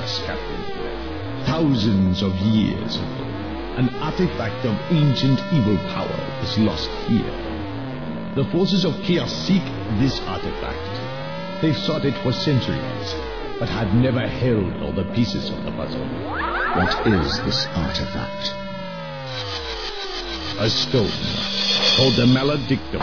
Yes, Captain. Thousands of years ago, an artifact of ancient evil power is lost here. The forces of chaos seek this artifact. They've sought it for centuries, but have never held all the pieces of the puzzle. What is this artifact? A stone called the Maledictum.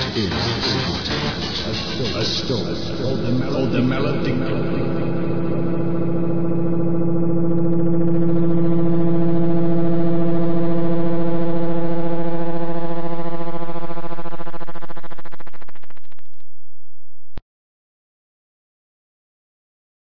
A stone called the Maledictum.